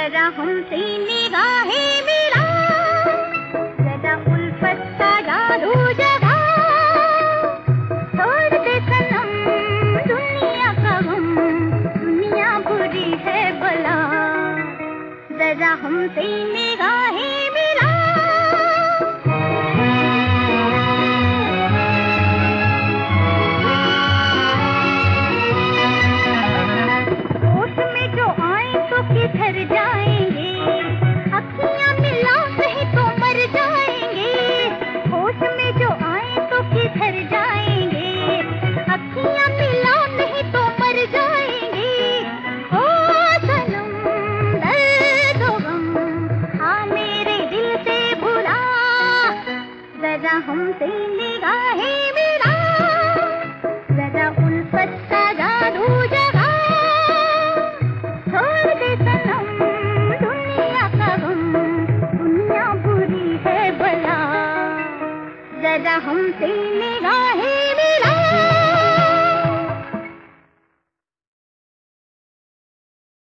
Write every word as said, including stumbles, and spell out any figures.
जरा हमसे निगाहें मिला, जरा उल्फत का जादू जगा, छोड़ दे सनम दुनिया का गम, दुनिया बुरी है भला, जरा हमसे निगाहें मिला। होश में जो आए तो किधर जाएंगे, अखियां मिला नहीं तो मर जाएंगे, होश में जो आए तो किधर जाएंगे, अखियां मिला नहीं तो मर जाएंगे। ओ सनम दर्द व गम, हाँ मेरे दिल से भुला, जरा हमसे निगाहें मिला, जरा उल्फत का जादू जगा, छोड़ दे सनम दुनिया का गम, दुनिया बुरी है भला, जरा हमसे निगाहें मिला।